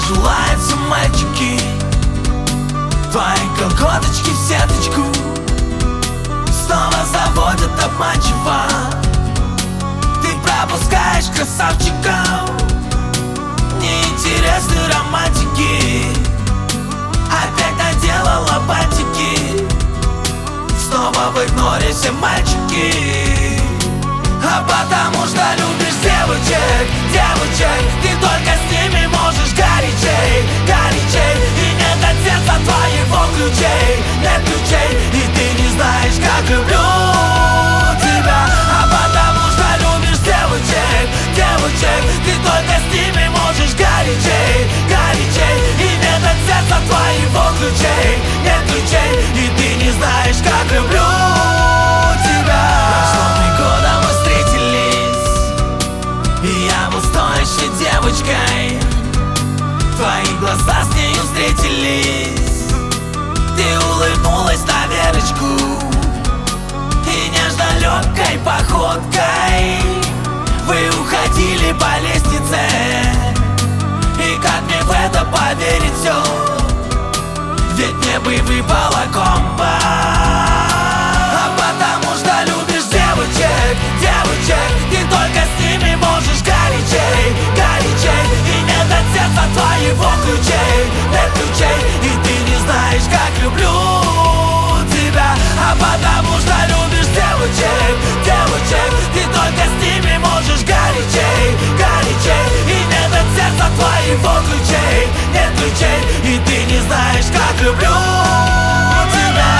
оживаются мальчики, твои колготочки в сеточку снова заводят обманчиво. Ты пропускаешь красавчиков, неинтересны романтики. Опять наделала бантики, снова в игноре все мальчики. А потому что любишь девочек, девочек, ты только с ними можешь горячей, горячей. И нет от сердца твоего ключей, нет ключей, и ты не знаешь, как люблю тебя. А потому что любишь девочек, девочек, ты только с ними можешь горячей, горячей. И нет от сердца твоего ключей, нет ключей, и ты не знаешь, как люблю тебя. Прошло 3 года, мы встретились, и я был с той еще девочкой. Твои глаза с нею встретились, ты улыбнулась на Верочку, и нежно-легкой походкой вы уходили по лестнице. И как мне в это поверить все, ведь мне бы выпала комбо. А потому что любишь девочек, девочек, ты только с ними можешь горячей, горячей. И нет от сердца твоего ключей, нет ключей, и ты не знаешь, как люблю тебя. А потому что любишь девочек, девочек, ты только с ними можешь горячей, горячей. И нет от сердца твоего ключей, нет ключей, и ты не знаешь, как люблю тебя.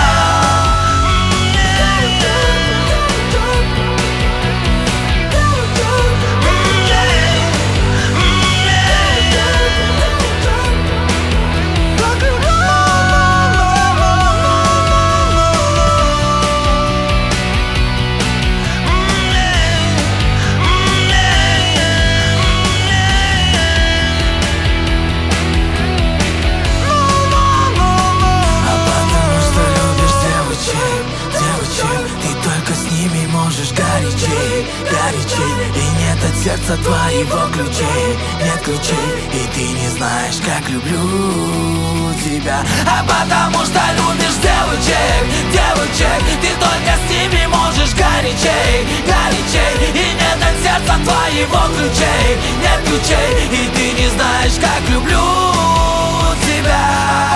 Горячей, горячей, и нет от сердца твоего ключей, нет ключей, и ты не знаешь, как люблю тебя. А потому что любишь девочек, девочек, ты только с ними можешь горячей, горячей, и нет от сердца твоего ключей, нет ключей, и ты не знаешь, как люблю тебя.